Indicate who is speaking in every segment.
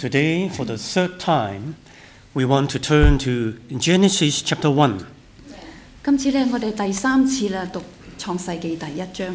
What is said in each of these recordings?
Speaker 1: Today, for the third time, we want to turn to Genesis chapter 1.
Speaker 2: 今次咧，我哋第三次啦讀創世記第一章。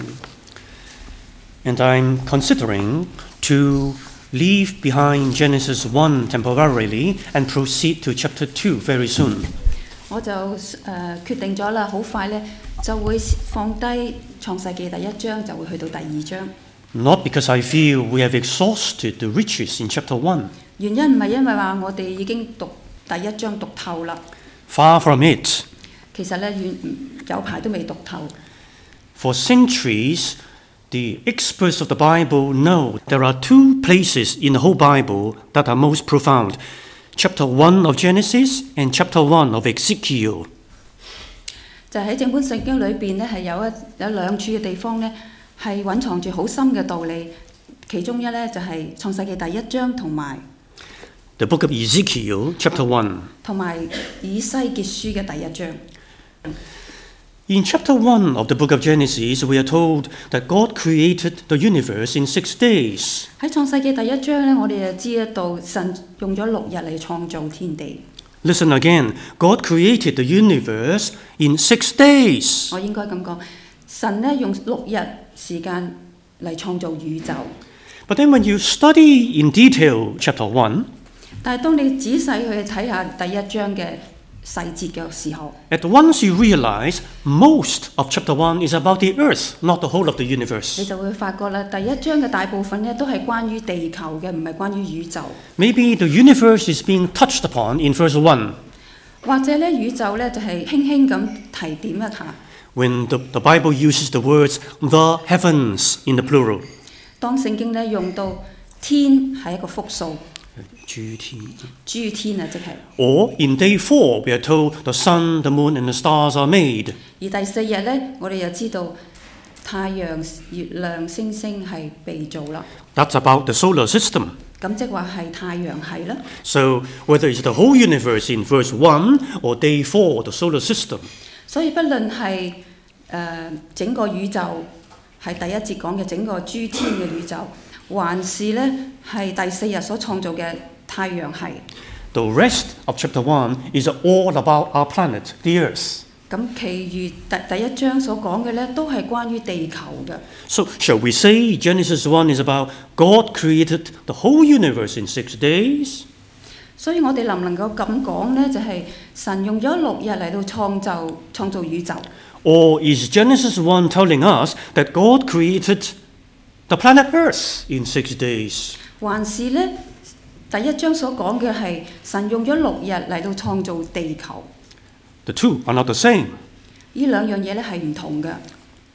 Speaker 1: And I'm considering to leave behind Genesis 1 temporarily and proceed to chapter 2 very soon.
Speaker 2: 我就決定咗啦，好快咧就會放低創世記第一章，就會去到第二章。
Speaker 1: Not because I feel we have exhausted the riches in chapter 1.
Speaker 2: 原因唔係因為話我哋已經讀第一章讀透啦，
Speaker 1: Far from it.
Speaker 2: 其實咧有排都未讀透。
Speaker 1: For centuries, the experts of the Bible know there are two places in the whole Bible that are most profound. Chapter 1 of Genesis and chapter 1 of Ezekiel.
Speaker 2: 就喺整本聖經裏邊咧，係有兩處嘅地方咧，係隱藏住好深嘅道理。其中一咧就係創世記第一章同埋
Speaker 1: The book of Ezekiel, chapter 1.
Speaker 2: 同埋以西結書嘅第一章。
Speaker 1: In chapter 1 of the book of Genesis, we are told that God created the universe in 6 days.
Speaker 2: 喺創世記第一章咧，我哋就知得到神用咗6日嚟創造天地。
Speaker 1: Listen again. God created the universe in 6 days.
Speaker 2: 我應該咁講，神咧用6日時間嚟創造宇宙。
Speaker 1: But then when you study in detail chapter 1,
Speaker 2: 但係當你仔細去睇下第一章嘅細節嘅時候，
Speaker 1: at once you realize most of chapter 1 is about the earth, not the whole of the
Speaker 2: 你
Speaker 1: universe.
Speaker 2: 就會發覺啦，第一章嘅大部分咧都係關於地球嘅，唔係關於宇宙。
Speaker 1: Maybe the universe is being touched upon in verse 1,
Speaker 2: 或者咧宇宙咧就係輕輕咁提點一下。
Speaker 1: when the Bible uses the words the heavens in the plural.
Speaker 2: 當聖經咧用到天係一個複數，諸天啊，即係。
Speaker 1: Or in day 4, we are told the sun, the moon, and the stars are made.
Speaker 2: 而第4日咧，我哋又知道太陽、月亮、星星係被造啦。
Speaker 1: That's about the solar system.
Speaker 2: 咁即係話係太陽系啦。
Speaker 1: So whether it's the whole universe in verse 1 or day 4, the solar system,
Speaker 2: 所以不論係整個宇宙係第一節講嘅整個諸天嘅宇宙，還是咧係第4日所創造嘅太陽系。
Speaker 1: the rest of chapter 1 is all about our planet, the earth.
Speaker 2: 咁其餘第一章所講嘅咧，都係關於地球嘅。
Speaker 1: So shall we say Genesis 1 is about God created the whole universe in 6 days?
Speaker 2: 所以我哋能唔能夠咁講咧？就係神用咗6日嚟到創造宇宙。
Speaker 1: Or is Genesis 1 telling us that God created the planet Earth in 6 days?
Speaker 2: 還是咧第一章所講嘅係神用咗6日嚟到創造地球？
Speaker 1: The two are not the same.
Speaker 2: 呢兩樣嘢咧係唔同嘅。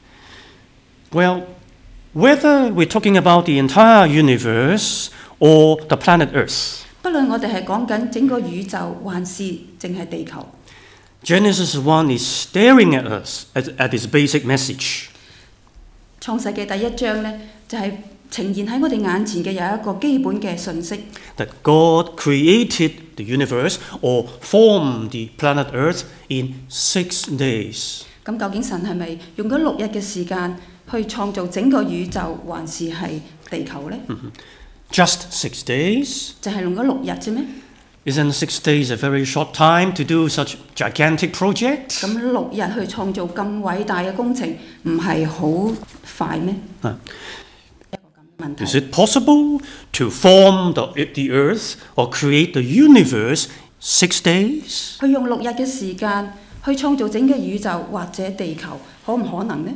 Speaker 1: Well, whether we're talking about the entire universe or the planet Earth,
Speaker 2: 不論我哋係講緊整個宇宙，還是淨係地球，
Speaker 1: Genesis 1 is staring at us at its basic message.
Speaker 2: 創世記第一章咧就係呈現喺我哋眼前嘅有一個基本嘅信息，
Speaker 1: That God created the universe or formed the planet Earth in 6 days.
Speaker 2: 咁究竟神係咪用咗6日嘅時間去創造整個宇宙，還是係地球呢？
Speaker 1: Just 6 days?
Speaker 2: 就係用咗6日啫咩？
Speaker 1: Isn't 6 days a very short time to do such gigantic project?
Speaker 2: 咁6日去創造咁偉大嘅工程，唔係好快咩？ 一個咁嘅問題。
Speaker 1: Is it possible to form the earth or create the universe 6 days?
Speaker 2: 去用6日嘅時間去創造整個宇宙或者地球，可唔可能呢？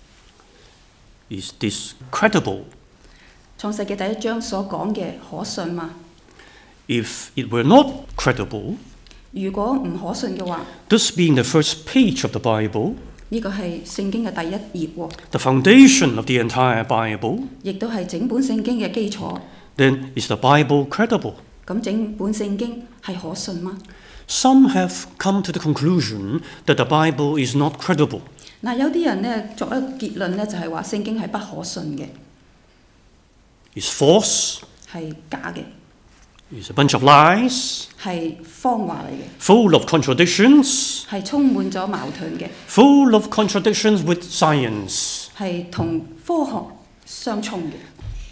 Speaker 1: Is this credible?
Speaker 2: 創世記第一章所講嘅可信嗎？
Speaker 1: If it were not credible,
Speaker 2: 如果唔可信嘅話，
Speaker 1: this being the first page of the Bible,
Speaker 2: 呢個係聖經嘅第一頁喎，
Speaker 1: the foundation of the entire Bible,
Speaker 2: 亦都係整本聖經嘅基礎。
Speaker 1: then is the Bible credible?
Speaker 2: 咁整本聖經係可信嗎？
Speaker 1: Some have come to the conclusion that the Bible is not credible.
Speaker 2: 嗱，有啲人咧作一個結論咧，就係話聖經係不可信嘅，
Speaker 1: It's false,
Speaker 2: 係假嘅，
Speaker 1: it's a bunch of lies,
Speaker 2: 係謊話嚟嘅，
Speaker 1: full of contradictions,
Speaker 2: 係充滿咗矛盾嘅，
Speaker 1: full of contradictions with science.
Speaker 2: 係同科學相衝嘅。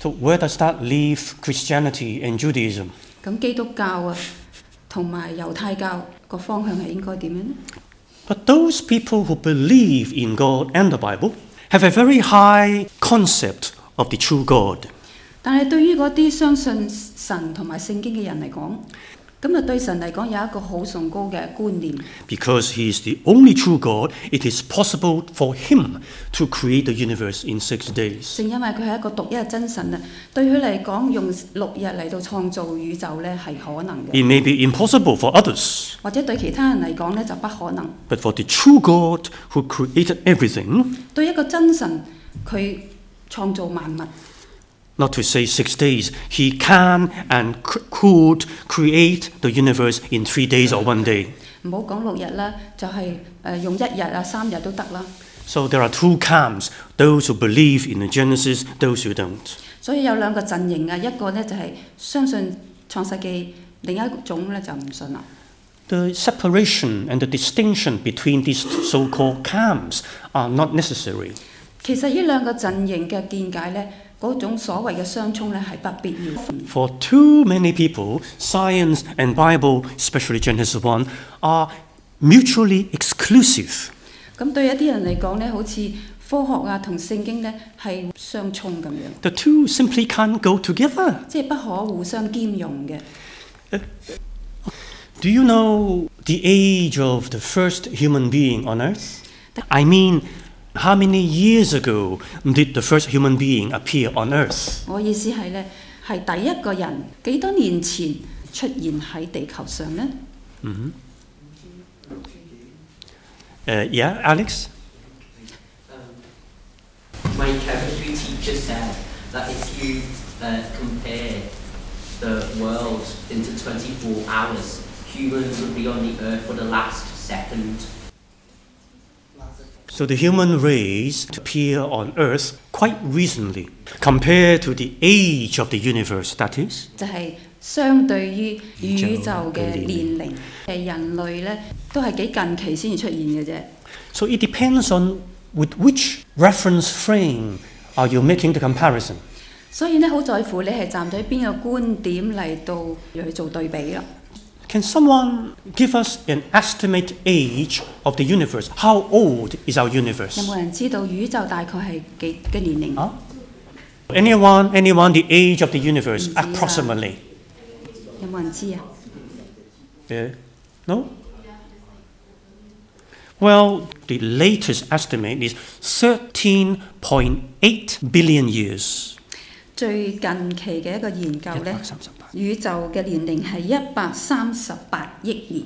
Speaker 1: So where does that leave Christianity and Judaism?
Speaker 2: 咁基督教啊，同埋猶太教個方向係應該點樣呢？
Speaker 1: But those people who believe in God and the Bible have a very high concept of the true God.
Speaker 2: 但係對於嗰啲相信神同埋聖經嘅人嚟講，咁啊對神嚟講有一個好崇高嘅觀念，
Speaker 1: Because he is the only true God, it is possible for him to create the universe in 6 days.
Speaker 2: 正因為佢係一個獨一嘅真神啊，對佢嚟講用6日嚟到創造宇宙咧係可能嘅，
Speaker 1: It may be impossible for others,
Speaker 2: 或者對其他人嚟講咧就不可能。
Speaker 1: but for the true God who created everything,
Speaker 2: 對一個真神，佢創造萬物。
Speaker 1: not to say 6 days, he can and could create the universe in 3 days or 1 day.
Speaker 2: 唔好講6日啦，就係用1日啊、3日都得啦。
Speaker 1: So there are two camps, those who believe in the Genesis, those who don't.
Speaker 2: 所以有2個陣營啊，一個呢就係相信創世記，另一種呢就唔信啦。
Speaker 1: The separation and the distinction between these so-called camps are not necessary.
Speaker 2: 其實呢2個陣營嘅見解呢，嗰種所謂嘅相衝呢係不必要。
Speaker 1: For too many people, science and Bible, especially Genesis 1, are mutually exclusive.
Speaker 2: 咁對一啲人嚟講呢，好似科學啊同聖經呢係相衝咁樣，
Speaker 1: The two simply can't go together.
Speaker 2: 即係不可互相兼容嘅。
Speaker 1: Do you know the age of the first human being on earth? I mean, how many years ago did the first human being appear on earth?
Speaker 2: 我意思係呢，係第一個人幾多年前出現喺地球上呢？
Speaker 1: Yeah, Alex?
Speaker 3: My chemistry teacher said that if you compare the world into 24 hours, humans would be on the earth for the last second.
Speaker 1: So the human race appeared on earth quite recently, compared to the age of the universe, that is.
Speaker 2: 就係相對於宇宙嘅年齡，人類呢都係幾近期先至出現嘅啫。
Speaker 1: So it depends on with which reference frame are you making the comparison.
Speaker 2: 所以呢，好在乎你係站喺邊個觀點嚟到去做對比啦。
Speaker 1: Can someone give us an estimate age of the universe? How old is our
Speaker 2: 有
Speaker 1: universe?
Speaker 2: 冇人知道宇宙大概係幾嘅年齡？
Speaker 1: Huh? Anyone, the age of the universe,
Speaker 2: 唔知啊。
Speaker 1: approximately?
Speaker 2: 有冇人知啊？
Speaker 1: No? Well, the latest estimate is 13.8 billion years.
Speaker 2: 最近期嘅一個研究呢，
Speaker 1: 138.
Speaker 2: 宇宙嘅年齡係138億年。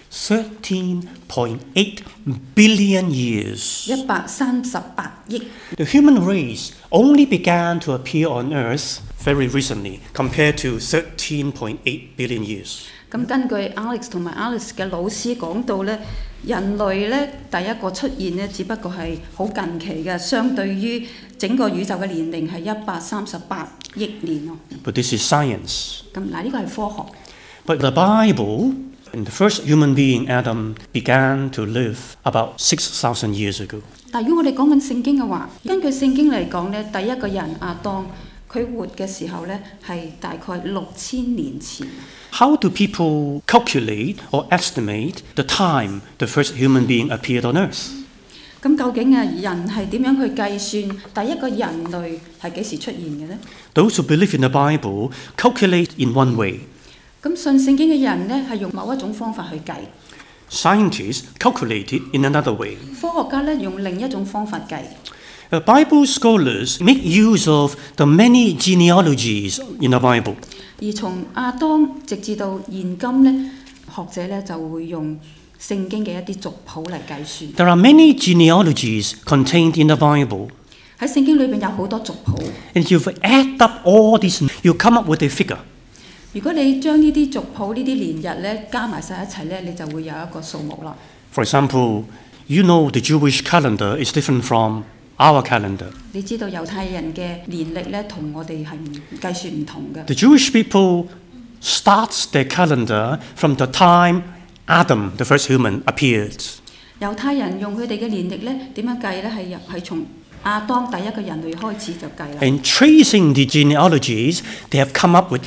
Speaker 1: 13.8 billion years.
Speaker 2: 138億。
Speaker 1: The human race only began to appear on Earth very recently, compared to 13.8 billion years.
Speaker 2: 咁根據 Alex 同埋 Alex 嘅老師講到呢，人類呢第一個出現呢，只不過係好近期嘅，相對於整個宇宙嘅年齡係138億年咯。
Speaker 1: But this is science.
Speaker 2: 咁嗱，呢個係科學。
Speaker 1: But the Bible, and the first human being, Adam, began to live about 6,000 years ago.
Speaker 2: 但如果我哋講緊聖經嘅話，根據聖經嚟講呢，第一個人亞當佢活嘅時候呢，係大概6000年前。
Speaker 1: How do people calculate or estimate the time the first human being appeared on Earth?
Speaker 2: 咁究竟人係點樣去計算第一個人類係幾時出現嘅呢？
Speaker 1: Those who believe in the Bible calculate in one way.
Speaker 2: 咁信聖經嘅人呢，係用某一種方法去計，
Speaker 1: Scientists calculate it in another way.
Speaker 2: 科學家呢，用另一種方法計。
Speaker 1: Bible scholars make use of the many genealogies in the Bible.
Speaker 2: 而從亞當直至到現今呢，學者呢就會用聖經嘅一啲族譜嚟計算。
Speaker 1: There are many genealogies contained in the Bible.
Speaker 2: 喺聖經裏邊有好多族譜，
Speaker 1: And if you add up all these, you come up with a figure.
Speaker 2: 如果你將呢啲族譜呢啲年日呢加埋晒一齊呢，你就會有一個數目啦。
Speaker 1: For example, you know the Jewish calendar is different from our calendar.
Speaker 2: 你知道猶太人嘅年歷呢，同我哋係計算唔同嘅。
Speaker 1: The Jewish people starts their calendar from the time Adam, the first human, appeared.
Speaker 2: 猶太人用佢哋嘅年歷呢點樣計呢？係從亞當第一個人類開始就計啦。
Speaker 1: And tracing the genealogies, they have come up with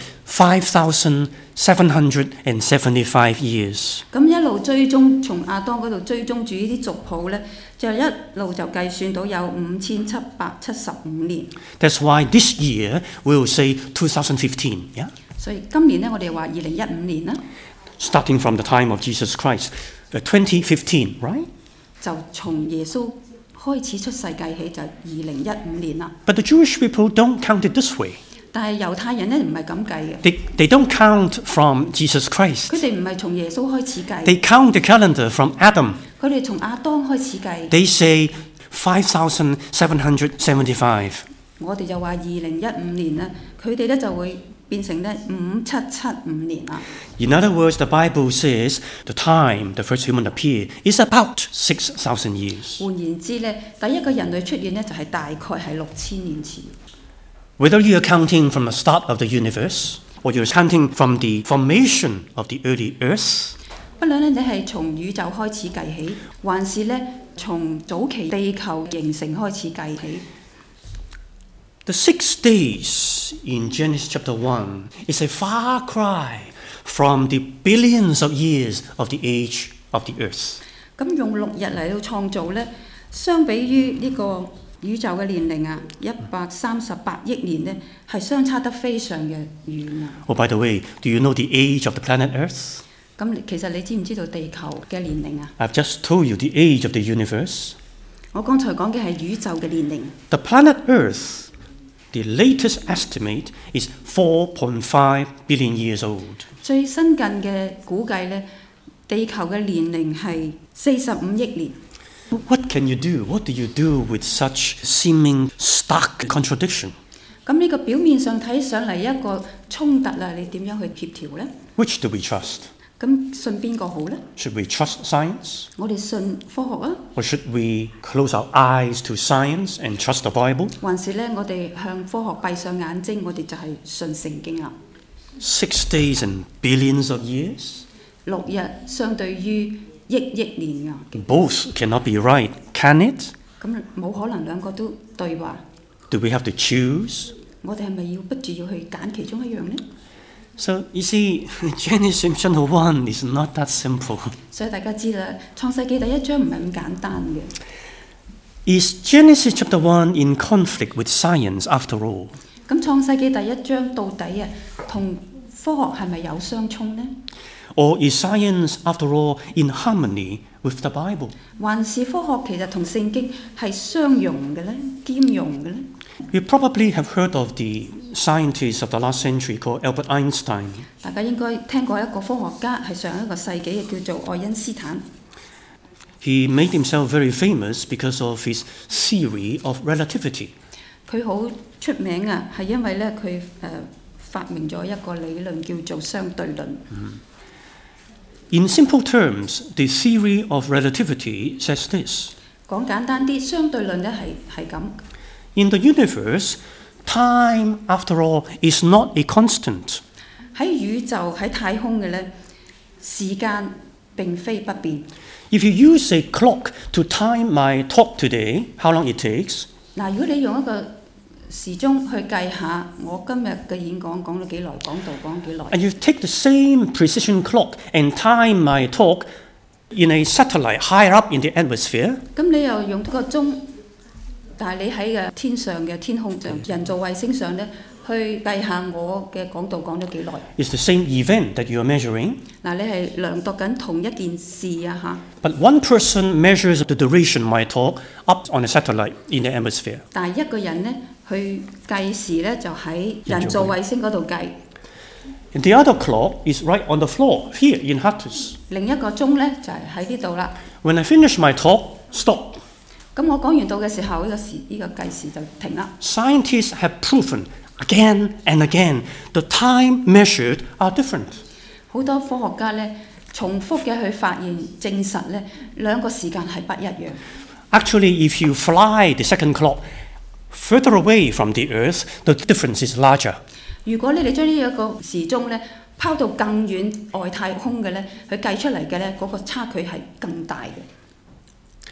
Speaker 1: 5,775 years.
Speaker 2: 咁一路追蹤，從亞當嗰度追蹤住呢啲族譜咧，就一路就計算到有5775年。
Speaker 1: That's why this year we'll say 2015, yeah?
Speaker 2: 所以今年咧，我哋話2015年啦，
Speaker 1: Starting from the time of Jesus Christ, 2015, right?
Speaker 2: 就從耶穌開始出世計起就2015年啦。
Speaker 1: But the Jewish people don't count it this way.
Speaker 2: 但係猶太人咧唔係咁計嘅，
Speaker 1: They don't count from Jesus Christ.
Speaker 2: 佢哋唔係從耶穌開始計，
Speaker 1: They count the calendar from Adam.
Speaker 2: 佢哋從亞當開始計。
Speaker 1: They say 5,775.
Speaker 2: 我哋就話2015年啦，佢哋咧就會變成咧5775年啦。
Speaker 1: In other words, the Bible says the time the first human appeared is about 6,000 years.
Speaker 2: 換言之咧，第一個人類出現咧就係大概係6000年前。
Speaker 1: Whether you are counting from the start of the universe or you're counting from the formation of the early earth,
Speaker 2: 不論咧你係從宇宙開始計起，還是咧從早期地球形成開始計起，
Speaker 1: the 6 days in Genesis chapter 1 is a far cry from the billions of years of the age of the earth.
Speaker 2: 咁用6日嚟到創造咧，相比於呢個宇宙嘅年齡啊，138億年咧，係相差得非常嘅遠啊！
Speaker 1: Oh, by the way, do you know the age of the planet Earth?
Speaker 2: 咁其實你知唔知道地球嘅年齡啊？
Speaker 1: I've just told you the age of the universe.
Speaker 2: 我剛才講嘅係宇宙嘅年齡。
Speaker 1: The planet Earth, the latest estimate is 4.5 billion years old.
Speaker 2: 最新近嘅估計咧，地球嘅年齡係45億年。
Speaker 1: What can you do? What do you do with such seeming stark contradiction?
Speaker 2: 咁呢個表面上睇上嚟一個衝突啦，你點樣去協調呢？
Speaker 1: Which do we trust?
Speaker 2: 咁信邊個好呢？
Speaker 1: Should we trust science?
Speaker 2: 我哋信科學啊，
Speaker 1: Or should we close our eyes to science and trust the Bible?
Speaker 2: 還是咧我哋向科學閉上眼睛，我哋就係信聖經啦。
Speaker 1: 6 days and billions of years?
Speaker 2: 6日相對於億年啊，
Speaker 1: Both cannot be right, can it?
Speaker 2: 咁冇可能兩個都對話。
Speaker 1: Do we have to choose?
Speaker 2: 我哋係咪要逼住要去揀其中一樣呢？
Speaker 1: So, you see, Genesis chapter 1 is not that simple.
Speaker 2: 所以大家知啦，創世記第1章唔係咁簡單嘅。
Speaker 1: Is Genesis chapter 1 in conflict with science after all?
Speaker 2: 咁創世記第1章到底啊，同科學係咪有相衝呢？
Speaker 1: Or is science, after all, in harmony with the Bible?
Speaker 2: 還是科學其實同聖經係相容嘅呢？兼容嘅呢？
Speaker 1: You probably have heard of the scientist of the last century called Albert Einstein.
Speaker 2: 大家應該聽過一個科學家係上一個世紀嘅，叫做愛因斯坦。
Speaker 1: He made himself very famous because of his theory of relativity.
Speaker 2: 佢好出名啊，係因為咧佢發明咗一個理論叫做相對論。
Speaker 1: In simple terms, the theory of relativity says this.
Speaker 2: 講簡單啲，相對論咧係咁。
Speaker 1: In the universe, time, after all, is not a constant.
Speaker 2: 喺宇宙喺太空嘅咧，時間並非不變。
Speaker 1: If you use a clock to time my talk today, how long it takes,
Speaker 2: 嗱，如果你用一個時鐘去計下我今日嘅演講講咗幾耐，講道講幾耐，
Speaker 1: and you take the same precision clock and time my talk in a satellite higher up in the atmosphere,
Speaker 2: 咁你又用個鐘，但係你喺嘅天上嘅天空上人造衛星上咧，去計下我嘅講道講咗幾耐。
Speaker 1: it's the same event that you are measuring,
Speaker 2: 嗱，你係量度緊同一件事啊嚇，
Speaker 1: but one person measures the duration of my talk up on a satellite in the atmosphere.
Speaker 2: 但係一個人咧去計時咧就喺人造衛星嗰度計，
Speaker 1: And the other clock is right on the floor here in Hattus.
Speaker 2: 另一個鐘咧就係喺呢度啦。
Speaker 1: When I finish my talk, stop.
Speaker 2: 咁我講完道嘅時候，呢個計時就停啦。
Speaker 1: Scientists have proven again and again the time measured are different.
Speaker 2: 好多科學家咧重複嘅去發現證實咧兩個時間係不一樣。
Speaker 1: Actually, if you fly the second clock further away from the Earth, the difference is larger.
Speaker 2: 如果你將呢一個時鐘咧拋到更遠外太空嘅咧，佢計出嚟嘅咧嗰個差距係更大嘅。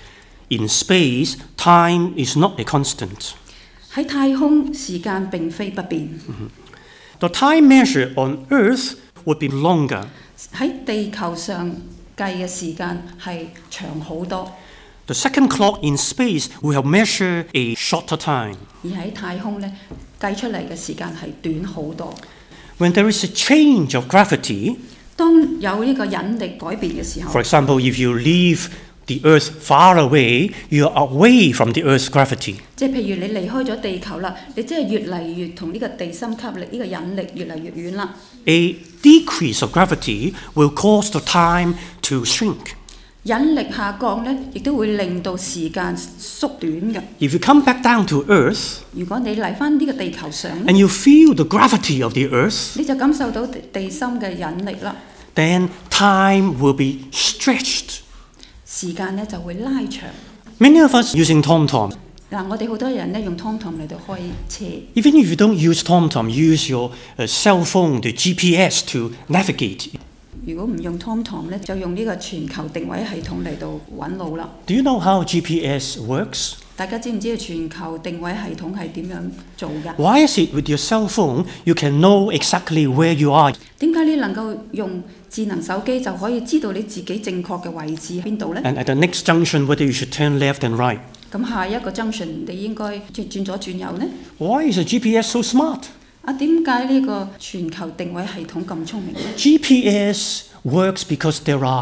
Speaker 1: In space, time is not a constant.
Speaker 2: 喺太空，時間並非不變。
Speaker 1: The time measured on Earth would be longer.
Speaker 2: 喺地球上計嘅時間係長好多，
Speaker 1: The second clock in space will have measured a shorter time.
Speaker 2: 而喺太空呢，計出嚟嘅時間係短好多。
Speaker 1: When there is a change of gravity,
Speaker 2: 當有呢個引力改變嘅時候，
Speaker 1: for example, if you leave the Earth far away, you are away from the Earth's gravity.
Speaker 2: 即係譬如你離開咗地球啦，你即係越嚟越同呢個地心吸力呢個引力越嚟越遠啦。
Speaker 1: A decrease of gravity will cause the time to shrink.
Speaker 2: 引力下降呢，亦都會令到時間縮短嘅。
Speaker 1: If you come back down to Earth
Speaker 2: 如果你嚟翻呢個地球上呢，
Speaker 1: and you feel the gravity of the Earth,
Speaker 2: 你就感受到地心嘅引力啦，
Speaker 1: then time will be stretched.
Speaker 2: 時間呢就會拉長。
Speaker 1: Many of us using TomTom.
Speaker 2: 嗱，我哋好多人呢用 TomTom 嚟到開車。
Speaker 1: Even if you don't use TomTom, use your cell phone, the GPS to navigate.
Speaker 2: 如果唔用 TomTom 呢，就用呢個全球定位系統嚟到揾路啦。
Speaker 1: Do you know how GPS works?
Speaker 2: 大家知唔知道全球定位系統係點樣做㗎？
Speaker 1: Why is it with your cell phone you can know exactly where you are?
Speaker 2: 點解你能夠用智能手機就可以知道你自己正確嘅位置喺邊度呢？
Speaker 1: And at the next junction, whether you should turn left and right.
Speaker 2: 咁下一個 junction 你應該轉左轉右呢？
Speaker 1: Why is the GPS so smart?
Speaker 2: 點解呢個全球定位系統咁聰明呢？
Speaker 1: GPS works because there are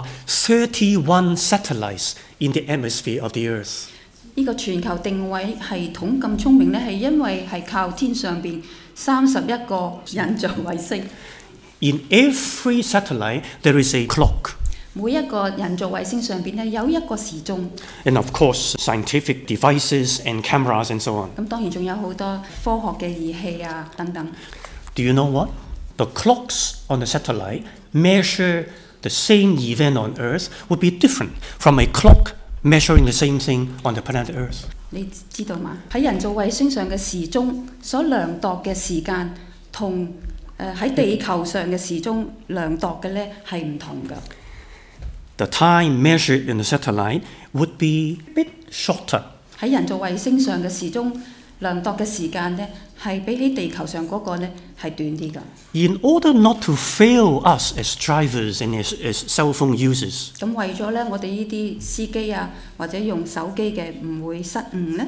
Speaker 1: 31 satellites in the atmosphere of the Earth.
Speaker 2: 呢個全球定位系統咁聰明呢，係因為係靠天上邊31個人造衛星。
Speaker 1: In every satellite, there is a clock.
Speaker 2: 每一個人造衛星上邊呢，有一個時鐘。
Speaker 1: And of course, scientific devices and cameras and so on.
Speaker 2: 咁當然仲有好多科學嘅儀器啊等等。
Speaker 1: Do you know what? The clocks on the satellite measure the same event on Earth would be different from a clock measuring the same thing on the planet Earth.
Speaker 2: 你知道嘛？喺人造衛星上嘅時鐘所量度嘅時間，同喺地球上嘅時鐘量度嘅呢係唔同㗎。
Speaker 1: The time measured in the satellite would be a bit shorter.
Speaker 2: 喺人造衛星上嘅時鐘量度嘅時間呢，係比起地球上嗰個呢係短啲㗎。
Speaker 1: In order not to fail us as drivers and as cell phone users,
Speaker 2: 咁為咗呢，我哋呢啲司機啊，或者用手機嘅唔會失誤呢，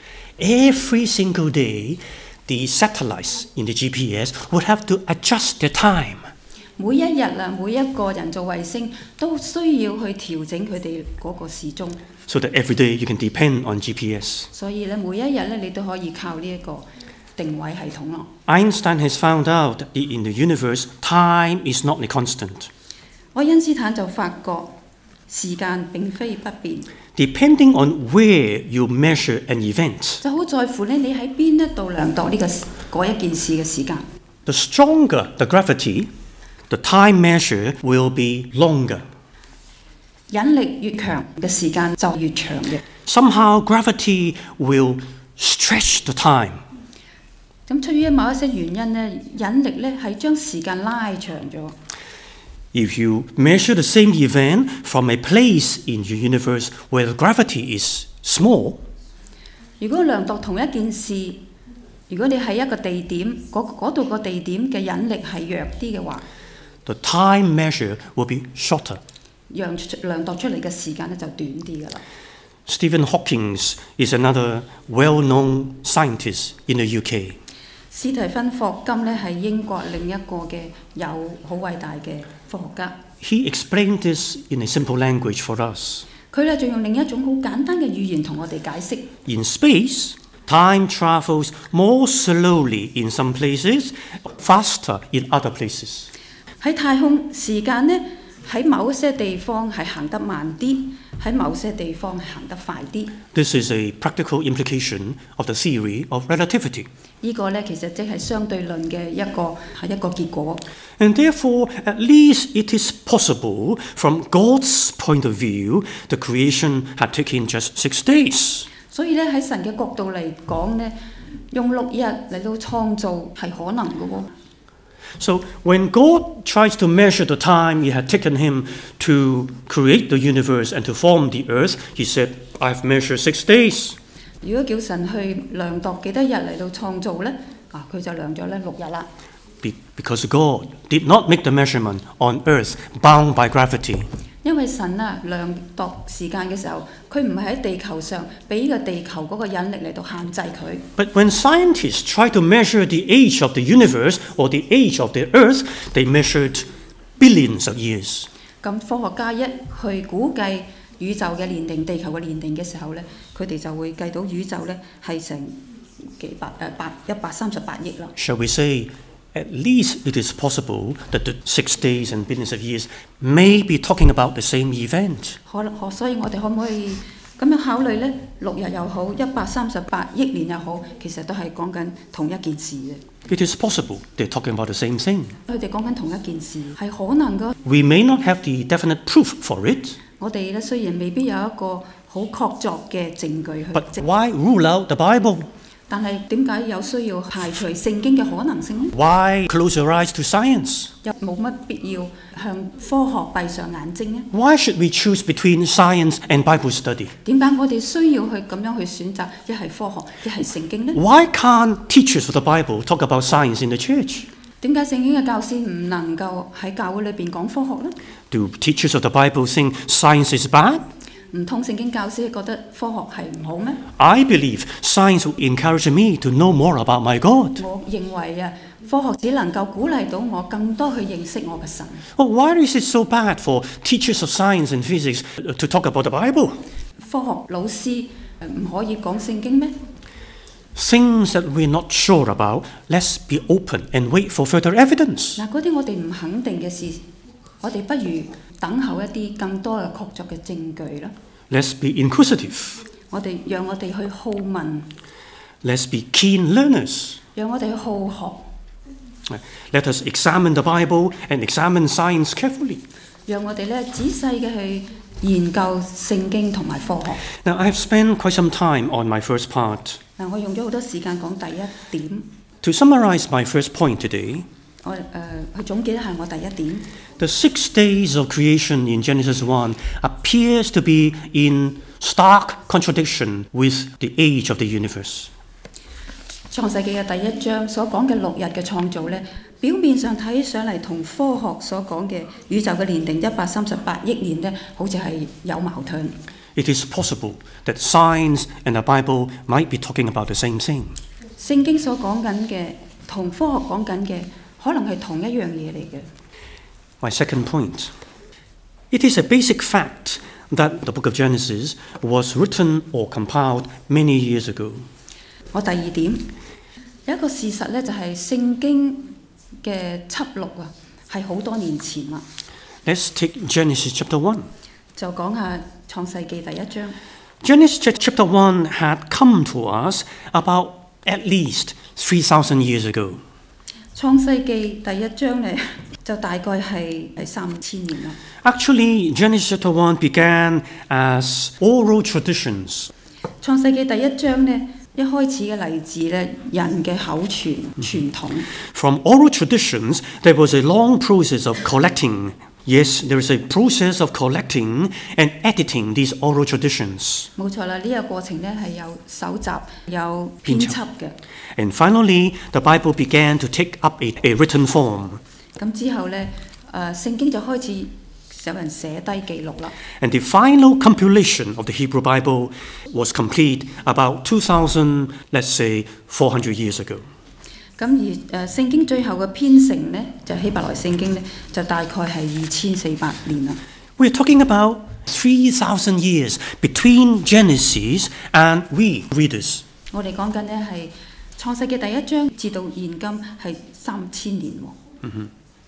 Speaker 1: every single day, the satellites in the GPS would have to adjust their time.
Speaker 2: 每一日啊，每一個人造衛星都需要去調整佢哋嗰個時鐘，
Speaker 1: So that every day you can depend on GPS.
Speaker 2: 所以咧每一日咧你都可以靠呢一個定位系統咯。
Speaker 1: Einstein has found out that in the universe, time is not a constant.
Speaker 2: 愛因斯坦就發覺時間並非不變，
Speaker 1: Depending on where you measure an event,
Speaker 2: 就好在乎咧你喺邊一度量度呢嗰一件事嘅時間。
Speaker 1: the stronger the gravity, the time measure will be longer.
Speaker 2: 引力越強嘅時間就越長嘅。
Speaker 1: Somehow gravity will stretch the time.
Speaker 2: 咁出於某一些原因呢，引力咧係將時間拉長咗。
Speaker 1: If you measure the same event from a place in your universe where the gravity is small,
Speaker 2: 如果量度同一件事，如果你喺一個地點，嗰度個地點嘅引力係弱啲嘅話，
Speaker 1: the time measure will be shorter.
Speaker 2: 量度出嚟嘅時間咧就短啲㗎啦。
Speaker 1: Stephen Hawking is another well-known scientist in the UK.
Speaker 2: 史提芬霍金咧係英國另一個嘅有好偉大嘅科學家，
Speaker 1: He explained this in a simple language for us.
Speaker 2: 佢咧就用另一種好簡單嘅語言同我哋解釋。
Speaker 1: In space, time travels more slowly in some places, faster in other places.
Speaker 2: 喺太空時間呢，喺某些地方係行得慢啲，喺某些地方係行得快啲。
Speaker 1: This is a practical implication of the theory of relativity.
Speaker 2: 呢個咧其實即係相對論嘅一個結果。
Speaker 1: And therefore, at least it is possible, from God's point of view, the creation had taken just 6 days.
Speaker 2: 所以咧喺神嘅角度嚟講呢，用6日嚟到創造係可能嘅喎。
Speaker 1: So when God tries to measure the time it had taken him to create the universe and to form the earth, he said, I've measured 6 days.
Speaker 2: 如果叫神去量度幾多日嚟到創造呢？佢就量咗咧6日啦。
Speaker 1: Because God did not make the measurement on earth bound by gravity.
Speaker 2: 因為神量度時間嘅時候，佢唔係喺地球上俾呢個地球嗰個引力嚟到限制佢。
Speaker 1: But when scientists try to measure the age of the universe or the age of the earth, they measured billions of years.
Speaker 2: 咁科學家一去估計宇宙嘅年齡、地球嘅年齡嘅時候咧，佢哋就會計到宇宙咧係成138億啦。
Speaker 1: Shall we say, at least it is possible that the 6 days and billions of years may be talking about the same event.
Speaker 2: 所以我哋可唔可以咁樣考慮呢？6日又好，138億年又好，其實都係講緊同一件事嘅。
Speaker 1: It is possible they're talking about the same thing.
Speaker 2: 佢哋講緊同一件事，係可能噶。
Speaker 1: We may not have the definite proof for it,
Speaker 2: 我哋咧雖然未必有一個好確鑿嘅證據去
Speaker 1: but
Speaker 2: 證，
Speaker 1: why rule out the Bible?
Speaker 2: 但係點解有需要排除聖經嘅可能性呢？
Speaker 1: Why close your eyes to science?
Speaker 2: 又冇乜必要向科學閉上眼睛呢？
Speaker 1: Why should we choose between science and Bible study?
Speaker 2: 點解我哋需要去咁樣去選擇一係科學，一係聖經呢？
Speaker 1: Why can't teachers of the Bible talk about science in the church?
Speaker 2: 點解聖經嘅教師唔能夠喺教會裏邊講科學呢？
Speaker 1: Do teachers of the Bible think science is bad?
Speaker 2: 唔通聖經教師覺得科學係唔好咩？
Speaker 1: I believe science will encourage me to know more about my God.
Speaker 2: 我認為科學只能夠鼓勵到我更多去認識我嘅神。
Speaker 1: Well, why is it so bad for teachers of science and physics to talk about the Bible?
Speaker 2: 科學老師唔可以講聖經咩？
Speaker 1: Things that we're not sure about, let's be open and wait for further evidence.
Speaker 2: 嗰啲我哋唔肯定嘅事，我哋不如等候一啲更多嘅確鑿嘅證據啦。
Speaker 1: Let's be inquisitive.
Speaker 2: 讓我哋去好問，
Speaker 1: Let's be keen learners.
Speaker 2: 讓我哋去好學，
Speaker 1: Let us examine the Bible and examine science carefully.
Speaker 2: 讓我哋仔細嘅去研究聖經同埋科學。
Speaker 1: Now, I have spent quite some time on my first part.
Speaker 2: 我用咗好多時間講第一點，
Speaker 1: To summarize my first point today,
Speaker 2: 我去總結一下我第一點。
Speaker 1: the 6 days of creation in Genesis 1 appears to be in stark contradiction with the age of the universe.
Speaker 2: 創世記嘅第一章所講嘅6日嘅創造呢，表面上睇上嚟同科學所講嘅宇宙嘅年齡138億年呢，好似係有矛盾。
Speaker 1: It is possible that science and the Bible might be talking about the same thing.
Speaker 2: 聖經所講緊嘅同科學講緊嘅，可能係同一樣嘢嚟嘅。
Speaker 1: My second point. It is a basic fact that the book of Genesis was written or compiled many years ago.
Speaker 2: 我第二點有一個事實呢，就係聖經嘅輯錄係好多年前啦。
Speaker 1: Let's take Genesis chapter 1.
Speaker 2: 就講下創世記第一章。
Speaker 1: Genesis chapter 1 had come to us about at least 3,000 years ago.
Speaker 2: 創世記第一章呢，就大概係3000年啦。
Speaker 1: Actually, Genesis chapter 1 began as oral traditions.
Speaker 2: 創世記第一章呢，一開始嘅嚟自呢人嘅口傳傳統。
Speaker 1: From oral traditions, there was a long process of collecting. Yes, there is a process of collecting and editing these oral traditions.
Speaker 2: 冇錯啦，呢個過程呢係有搜集、有編輯嘅。
Speaker 1: And finally, the Bible began to take up a written form.
Speaker 2: 咁之後呢，聖經就開始有人寫低記錄啦。
Speaker 1: And the final compilation of the Hebrew Bible was complete about 2,000, let's say, 400 years ago.
Speaker 2: 咁而聖經最後嘅編成呢，就希伯來聖經呢，就大概係2400年啦。
Speaker 1: We're talking about 3,000 years between Genesis and we readers.
Speaker 2: 我哋講緊呢係創世記第一章至到現今係3000年喎。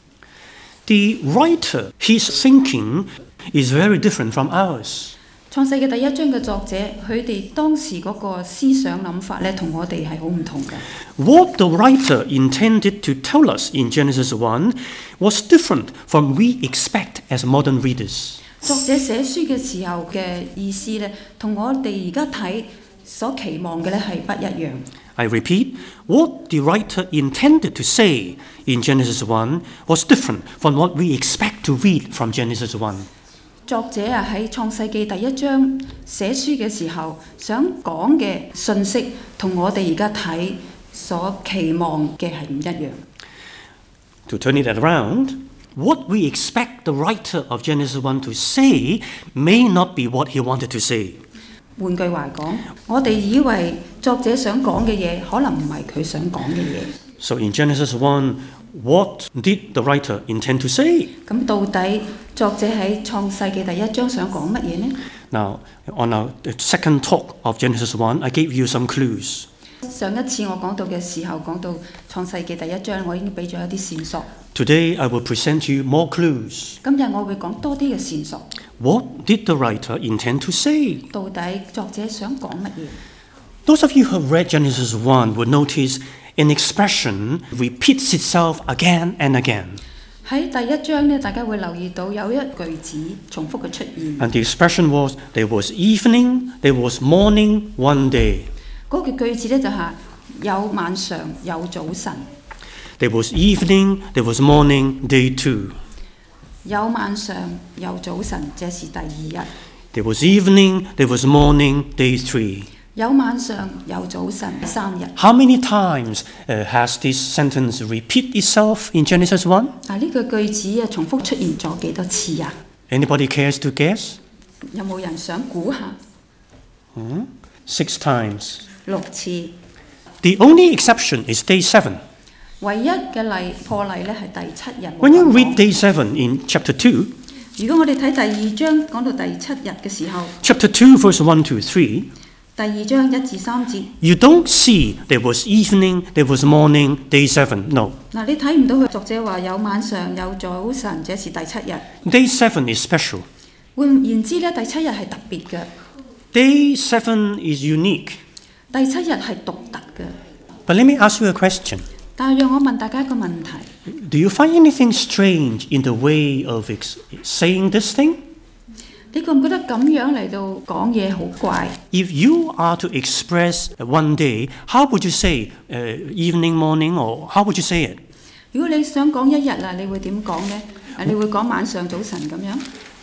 Speaker 1: The writer, his thinking is very different from ours.
Speaker 2: 創世記第一章嘅作者，佢哋當時嗰個思想諗法呢，同我哋係好唔同嘅。
Speaker 1: What the writer intended to tell us in Genesis 1 was different from we expect as modern readers.
Speaker 2: 作者寫書嘅時候嘅意思呢，同我哋而家睇所期望嘅咧係不一樣。
Speaker 1: I repeat, what the writer intended to say in Genesis 1 was different from what we expect to read from Genesis 1.
Speaker 2: 作者喺創世記第1章寫書嘅時候，想講嘅信息同我哋而家睇所期望嘅係唔一樣。
Speaker 1: To turn it around, what we expect the writer of Genesis 1 to say may not be what he wanted to say.
Speaker 2: 換句話講，我哋以為作者想講嘅嘢，可能唔係佢想講嘅嘢。
Speaker 1: So in Genesis 1, what did the writer intend to say?
Speaker 2: 咁到底作者喺創世記第1章想講乜嘢呢？
Speaker 1: Now, on our second talk of Genesis 1, I gave you some clues.
Speaker 2: 上一次我講到嘅時候，講到創世記第1章，我已經俾咗一啲線索。
Speaker 1: Today, I will present you more clues.
Speaker 2: 今日我會講多啲嘅線索。
Speaker 1: What did the writer intend to say?
Speaker 2: 到底作者想講乜嘢？
Speaker 1: Those of you who have read Genesis 1 would notice an expression repeats itself again and again.
Speaker 2: 喺第1章呢，大家會留意到有一句子重複嘅出現。
Speaker 1: And the expression was, there was evening, there was morning, one day.
Speaker 2: 嗰句子呢，就係有晚上有早晨，
Speaker 1: There was evening, there was morning, day 2.
Speaker 2: 有晚上有早晨，這是第2日。
Speaker 1: There was evening, there was morning, day 3.
Speaker 2: 有晚上有早晨，第3日。
Speaker 1: How many times has this sentence repeat itself in Genesis 1?
Speaker 2: 呢句子重複出現咗幾多次啊？
Speaker 1: Anybody cares to guess?
Speaker 2: 有冇人想估下
Speaker 1: 6 times.
Speaker 2: ？6次。
Speaker 1: The only exception is day 7.
Speaker 2: 唯一嘅破例咧係第7日。
Speaker 1: When you read day 7 in chapter 2,
Speaker 2: 如果我哋睇第2章講到第7日嘅時候，
Speaker 1: chapter 2 verse 1 to 3,
Speaker 2: 第2章1至3節，
Speaker 1: you don't see there was evening, there was morning, day 7. No.
Speaker 2: 你睇唔到佢作者話有晚上有早晨，這是第7日。
Speaker 1: Day 7 is special.
Speaker 2: 換言之咧，第7日係特別嘅，
Speaker 1: Day 7 is unique.
Speaker 2: 第7日係獨特嘅。
Speaker 1: But let me ask you a question.
Speaker 2: 但係讓我問大家一個問題，
Speaker 1: Do you find anything strange in the way of saying this thing?
Speaker 2: 你覺唔覺得咁樣嚟到講嘢好怪？
Speaker 1: If you are to express one day, how would you say evening, morning, or how would you say it?
Speaker 2: 如果你想講1日啦，你會點講呢？你會講晚上、早晨咁樣？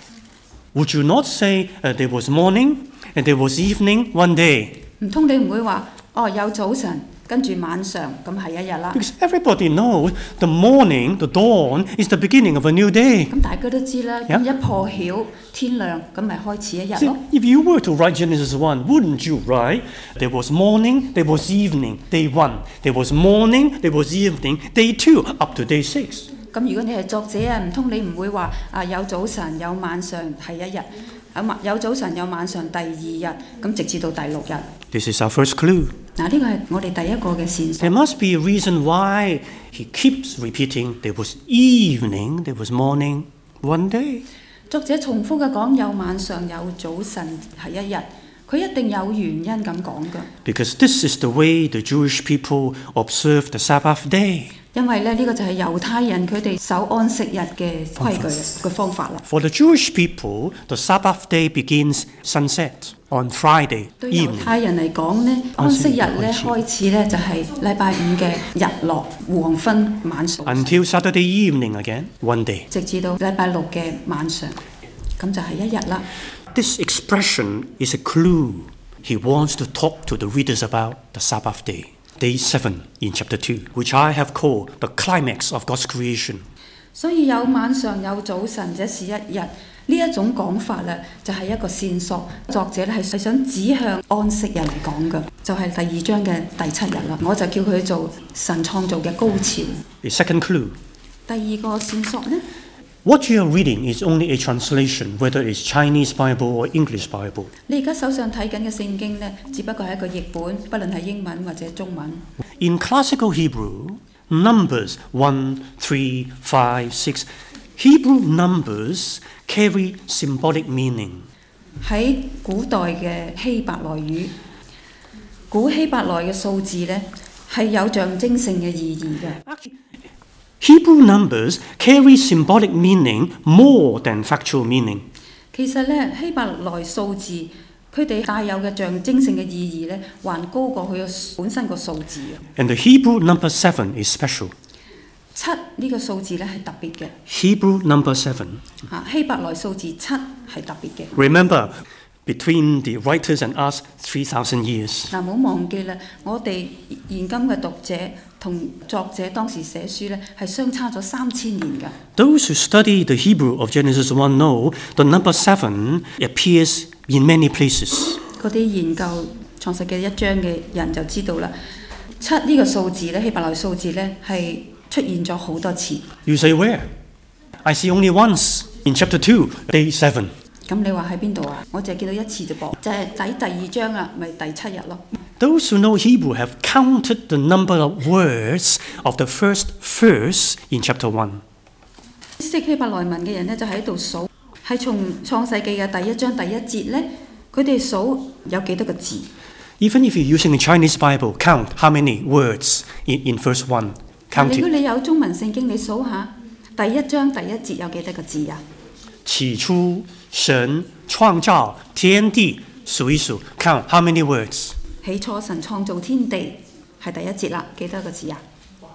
Speaker 1: Would you not say there was morning and there was evening one day?
Speaker 2: 唔通你唔會話有早晨跟住晚上咁係1日啦？
Speaker 1: Because everybody knows the morning, the dawn, is the beginning of a new day.
Speaker 2: 咁大家都知啦，咁一破曉天亮咁咪開始1日
Speaker 1: See,
Speaker 2: 咯。
Speaker 1: if you were to write Genesis 1, wouldn't you write there was morning, there was evening, day 1, there was morning, there was evening, day 2, up to day 6?
Speaker 2: 咁如果你係作者啊，唔通你唔會話有早晨有晚上係1日，有早晨有晚上第2日，咁直至到第6日。
Speaker 1: This is our first clue.
Speaker 2: 呢個係我哋第一個嘅線索。
Speaker 1: There must be a reason why he keeps repeating there was evening, there was morning, one day.
Speaker 2: 作者重複嘅講有晚上有早晨係1日，佢一定有原因咁講㗎。
Speaker 1: Because this is the way the Jewish people observe the Sabbath day.
Speaker 2: 因為呢個就係猶太人佢哋守安息日嘅規矩嘅方法啦。
Speaker 1: For the Jewish people, the Sabbath day begins sunset on Friday
Speaker 2: 對猶
Speaker 1: evening.
Speaker 2: 太人嚟講呢，安息日咧開始咧就係禮拜5嘅日落黃昏晚上，
Speaker 1: Until Saturday evening again, one day.
Speaker 2: 直至到禮拜6嘅晚上，咁就係1日啦。
Speaker 1: This expression is a clue. He wants to talk to the readers about the Sabbath day. Day 7 in chapter 2, which I have called the climax of God's creation.
Speaker 2: 所以有晚上有早晨，這是1日。呢一種講法咧，就係一個線索。作者咧係想指向安息日嚟講嘅，就係第2章嘅第7日啦。我就叫佢做神創造嘅高潮。
Speaker 1: The second clue.
Speaker 2: 第2個線索呢，
Speaker 1: What you are reading is only a translation, whether it's Chinese Bible or English Bible.
Speaker 2: 你而家手上睇緊嘅聖經呢，只不過係一個譯本，不論係英文或者中文。
Speaker 1: In classical Hebrew, numbers 1, 3, 5, 6, Hebrew numbers carry symbolic meaning.
Speaker 2: 喺古代嘅希伯來語，古希伯來嘅數字呢，係有象徵性嘅意義嘅。
Speaker 1: Hebrew numbers carry symbolic meaning more than factual meaning.
Speaker 2: 其實呢，希伯來數字佢佢哋帶有嘅象徵性嘅意義咧，還高過佢嘅本身個數字啊。
Speaker 1: And the Hebrew number 7 is special.
Speaker 2: 7呢個數字咧係特別嘅。
Speaker 1: Hebrew number 7.
Speaker 2: 希伯來數字7係特別嘅。
Speaker 1: Remember, between the writers and us, 3,000 years.
Speaker 2: 嗱，唔好忘記啦，我哋現今嘅讀者同作者當時寫書咧係相差咗3000年㗎。
Speaker 1: Those who study the Hebrew of Genesis 1 know the number 7 appears in many places.
Speaker 2: 嗰啲研究創世記1章嘅人就知道啦，7呢個數字咧，希伯來數字咧係出現咗好多次。
Speaker 1: You say where? I see only once in chapter 2, day 7.
Speaker 2: 咁你話喺邊度啊？我淨係見到一次啫噃，就係第2章啦，咪第7日咯。
Speaker 1: Those who know Hebrew have counted the number of words of the first verse in chapter 1.
Speaker 2: 識希伯來文嘅人咧就喺度數，係從創世記嘅第1章第1節咧，佢哋數有幾多個字。
Speaker 1: Even if you're using a Chinese Bible, count how many words in verse 1.
Speaker 2: 如果
Speaker 1: Count it.
Speaker 2: 你有中文聖經，你數下第1章第1節有幾多個字啊？
Speaker 1: 起初神創造天地，數一數 count how many words.
Speaker 2: 起初神創造天地係第1節啦，幾多個字啊？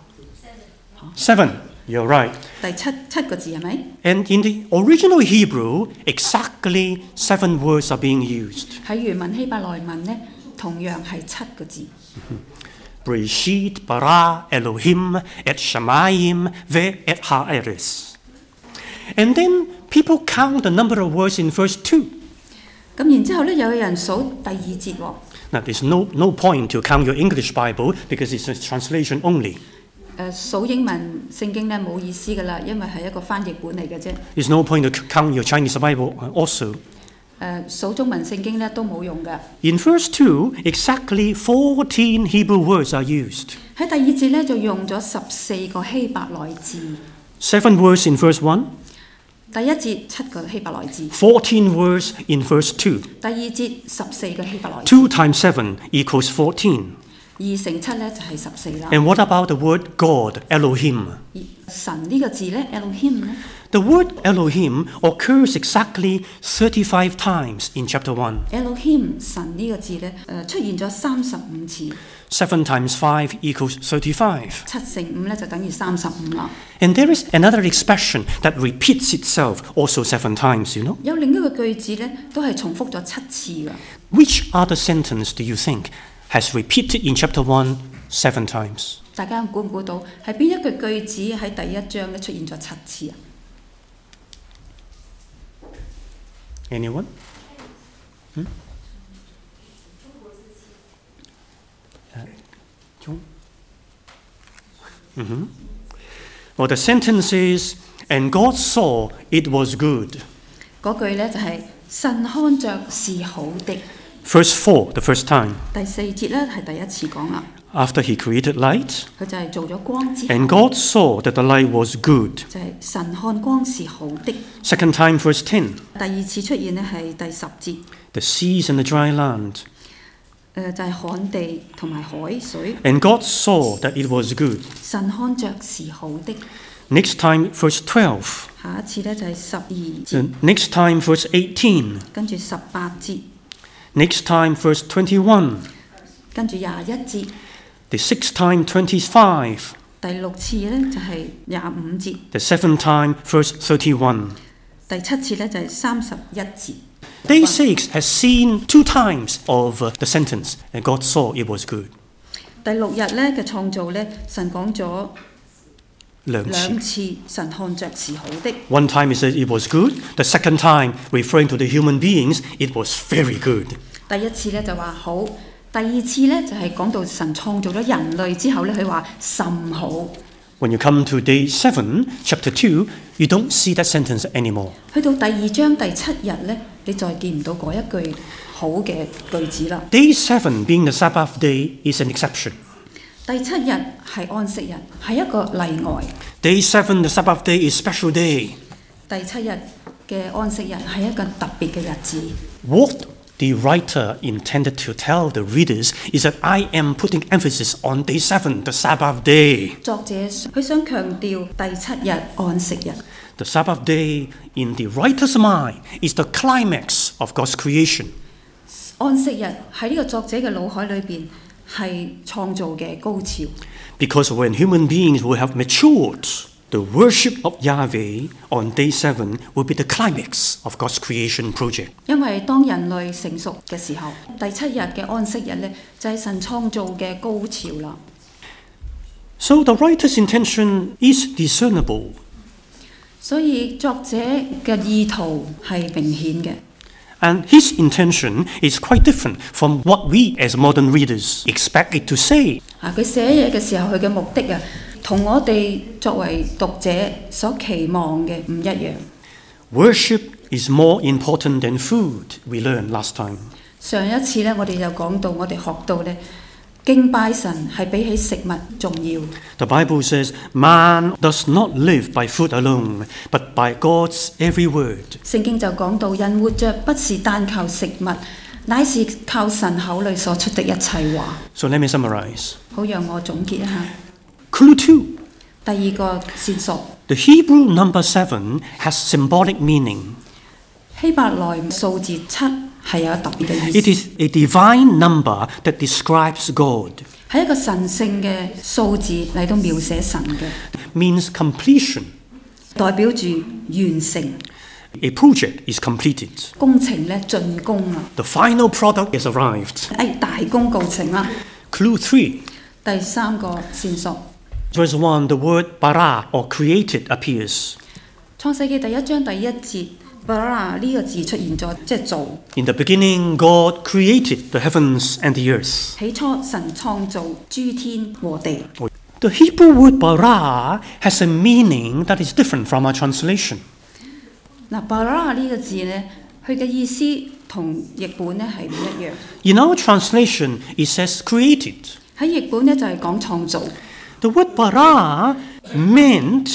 Speaker 1: 7. You're right.
Speaker 2: 第七個字係咪？
Speaker 1: And in the original Hebrew, exactly 7 words are being used.
Speaker 2: 喺原文希伯來文呢，同樣係7個字。
Speaker 1: Bereshit bara Elohim et Shamayim ve et haaretz. And then people count the number of words in verse 2.
Speaker 2: 咁然之後咧，有人數第2節喎。
Speaker 1: Now, there's no point to count your English Bible because it's a translation only.
Speaker 2: 數英文聖經咧冇意思噶啦，因為係一個翻譯本嚟嘅啫。
Speaker 1: There's no point to count your Chinese Bible also.
Speaker 2: 數中文聖經咧都冇用嘅。
Speaker 1: In verse 2, exactly 14 Hebrew words are used.
Speaker 2: 喺第2節咧就用咗14個希伯來字。
Speaker 1: 7 words in verse 1,
Speaker 2: 第1節7個希伯來字，
Speaker 1: 14 words in verse 2.
Speaker 2: 第2節14個希伯來字。
Speaker 1: 2 times 7 equals 14.
Speaker 2: 2乘7咧就係14啦。
Speaker 1: And what about the word God, Elohim?
Speaker 2: 而神呢個字咧 Elohim 咧，
Speaker 1: The word Elohim occurs exactly 35 times in chapter 1.
Speaker 2: Elohim 神呢個字咧出現咗35次。
Speaker 1: 7 times 5 equals 35.
Speaker 2: 7乘5咧就等於35啦。
Speaker 1: And there is another expression that repeats itself also 7 times, you know?
Speaker 2: 有另一個句子咧都係重複咗7次㗎。
Speaker 1: Which other sentence do you think has repeated in chapter 1 7 times?
Speaker 2: 大家估唔估到係邊一句句子喺第1章咧出現咗7次啊？
Speaker 1: Anyone? Well, the sentence is, and God saw it was good.
Speaker 2: 嗰句咧就係、神看着是好的。
Speaker 1: Verse 4, the first time.
Speaker 2: 第4節咧係第一次講啦，
Speaker 1: After he created light,
Speaker 2: 佢就係做咗光之後，
Speaker 1: and God saw that the light was good.
Speaker 2: 就係神看光是好的。
Speaker 1: Second time, verse 10.
Speaker 2: 第2次出現咧係第10節，
Speaker 1: The seas and the dry land.
Speaker 2: 就係旱地同埋海水。
Speaker 1: And God saw that it was good.
Speaker 2: 神看着是好的。
Speaker 1: Next time, verse 12.
Speaker 2: 下一次咧就係12
Speaker 1: The
Speaker 2: 節，
Speaker 1: next time, verse 18.
Speaker 2: 跟住18節，
Speaker 1: Next time, verse 21.
Speaker 2: 跟住21節。
Speaker 1: The sixth time, 25.
Speaker 2: 第6次咧就係25節，
Speaker 1: The seventh time, verse 31.
Speaker 2: 第7次咧就係31節。
Speaker 1: Day 6 has seen 2 times of the sentence, and God saw it was good.
Speaker 2: 第6日咧嘅創造咧，神講咗
Speaker 1: 兩次。
Speaker 2: 2次，神看着是好的。
Speaker 1: One time he said it was good. The second time, referring to the human beings, it was very good.
Speaker 2: 第1次咧就話好，第2次咧就係講到神創造咗人類之後咧，佢話甚好。
Speaker 1: When you come to day 7, chapter 2, you don't see that sentence anymore.
Speaker 2: 去到第2章第7日咧，你再見唔到嗰一句好嘅句子啦。
Speaker 1: Day 7 being the Sabbath day is an exception.
Speaker 2: 第7日係安息日，係一個例外。
Speaker 1: Day 7, the Sabbath day is special day.
Speaker 2: 第7日嘅安息日係一個特別嘅日子。
Speaker 1: What the writer intended to tell the readers is that I am putting emphasis on day 7, the Sabbath day.
Speaker 2: 作者佢想強調第7日安息日。
Speaker 1: The Sabbath day, in the writer's mind, is the climax of God's creation.
Speaker 2: 安息日喺呢個作者嘅腦海裏邊係創造嘅高潮。
Speaker 1: Because when human beings will have matured, the worship of Yahweh on day 7 will be the climax of God's creation project.
Speaker 2: 因為當人類成熟嘅時候，第7日嘅安息日呢，就係神創造嘅高潮啦。
Speaker 1: So the writer's intention is discernible.
Speaker 2: 所以作者嘅意圖係明顯嘅。
Speaker 1: And his intention is quite different from what we as modern readers expect it to say.
Speaker 2: 佢寫嘢嘅時候，佢嘅目的同我哋作為讀者所期望嘅唔一樣。
Speaker 1: Worship is more important than food, we learned last time.
Speaker 2: 上一次呢，我哋就講到，我哋學到呢，敬拜神係比起食物重要。
Speaker 1: The Bible says, man does not live by food alone, but by God's every word.
Speaker 2: 聖經就講到，人活着不是單靠食物，乃是靠神口裏所出的一切話。
Speaker 1: So let me summarize.
Speaker 2: 好，讓我總結一下。
Speaker 1: Clue 2.
Speaker 2: 第二個線索，
Speaker 1: The Hebrew number 7 has symbolic meaning.
Speaker 2: 希伯來數字7係有特別嘅意
Speaker 1: It
Speaker 2: 思，
Speaker 1: is a divine number that describes God,
Speaker 2: 係一個神聖嘅數字嚟到描寫神嘅，
Speaker 1: means completion.
Speaker 2: 代表住完成
Speaker 1: A project is completed.
Speaker 2: 工程咧進攻啦，
Speaker 1: The final product has arrived.
Speaker 2: 大功告成啦。
Speaker 1: Clue 3.
Speaker 2: 第三個線索，
Speaker 1: Verse 1, the word bara or created appears.
Speaker 2: 創世記第1章第1節 bara 呢個字出現咗，即係做。
Speaker 1: In the beginning, God created the heavens and the earth.
Speaker 2: 起初神創造諸天和地。
Speaker 1: The Hebrew word bara has a meaning that is different from our translation.
Speaker 2: bara 呢個字呢，佢嘅意思同譯本呢係唔一樣。
Speaker 1: In our translation, it says created.
Speaker 2: 喺譯本呢，就係講創造。
Speaker 1: The word bara meant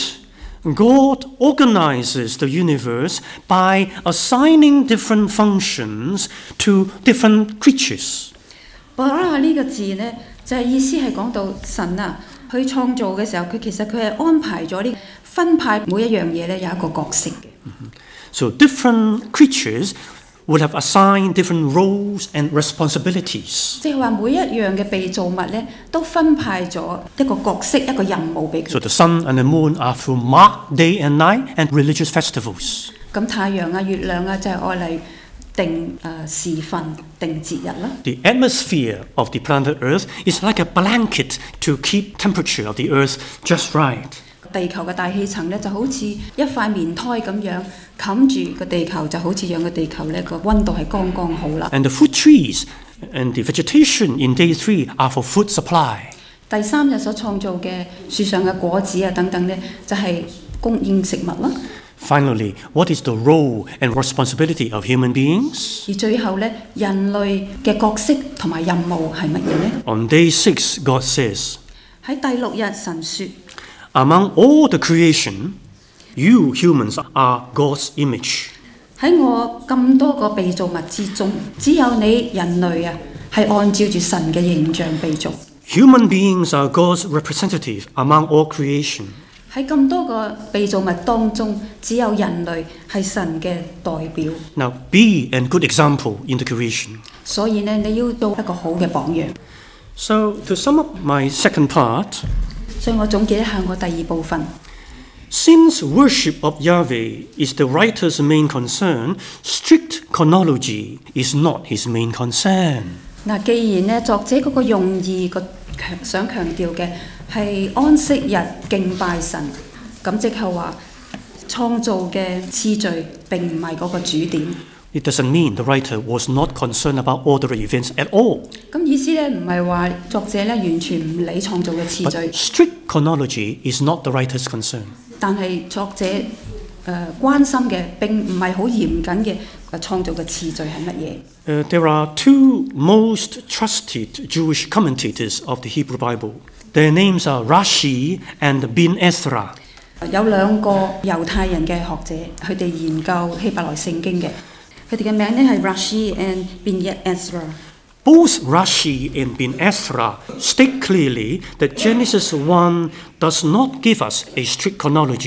Speaker 1: God organizes the universe by assigning different functions to different creatures.
Speaker 2: bara 呢個字呢，就係意思係講到神去創造嘅時候，佢係安排咗呢分派每一樣嘢呢有一個角色嘅。
Speaker 1: So different creatures would have assigned different roles and responsibilities.
Speaker 2: 即係話每一樣嘅被造物呢，都分派咗一個角色、一個任務俾佢。
Speaker 1: So the sun and the moon are to mark day and night and religious festivals.
Speaker 2: 咁太陽月亮就係愛嚟定時分、定節日啦。
Speaker 1: The atmosphere of the planet Earth is like a blanket to keep temperature of the Earth just right.
Speaker 2: 地球嘅大氣層呢，就好似一塊棉胎咁樣冚住個地球，就好似讓個地球呢個温度係剛剛好啦。
Speaker 1: And the fruit trees and the vegetation in day 3 are for food supply.
Speaker 2: 第3日所創造嘅樹上嘅果子等等呢，就係供應食物啦。
Speaker 1: Finally, what is the role and responsibility of human beings?
Speaker 2: 而最後呢，人類嘅角色同埋任務係乜嘢呢？
Speaker 1: On day 6, God says,
Speaker 2: 喺第6日，神説：
Speaker 1: Among all the creation, you humans are God's image.
Speaker 2: 喺我咁多個被造物之中，只有你人類係按照住神嘅形象被造。
Speaker 1: Human beings are God's representative among all creation.
Speaker 2: 喺咁多個被造物當中，只有人類係神嘅代表。
Speaker 1: Now, be a good example in the creation.
Speaker 2: 所以呢，你要做一個好嘅榜樣。
Speaker 1: So, to sum up my second part,
Speaker 2: 所以我總結一下我第2部分。
Speaker 1: since worship of Yahweh is the writer's main concern, strict chronology is not his main concern.
Speaker 2: 既然呢作者嗰個用意想強調嘅係安息日敬拜神，咁即係話創造嘅次序並唔係嗰個主點。
Speaker 1: It doesn't mean the writer was not concerned about order events at all.
Speaker 2: 咁意思呢，唔係話作者呢完全唔理創造嘅次
Speaker 1: But
Speaker 2: 序，
Speaker 1: strict chronology is not the writer's concern.
Speaker 2: 但係作者關心嘅並唔係好嚴謹嘅創造嘅次序係乜嘢。
Speaker 1: There are two most trusted Jewish commentators of the Hebrew Bible. Their names are Rashi and Ben Ezra.
Speaker 2: 有2個猶太人嘅學者，佢哋研究希伯來聖經嘅，佢哋嘅名呢係 Rashi and Ben Ezra。
Speaker 1: Both Rashi and Ben Ezra state clearly that Genesis 1 does not give us a strict chronology.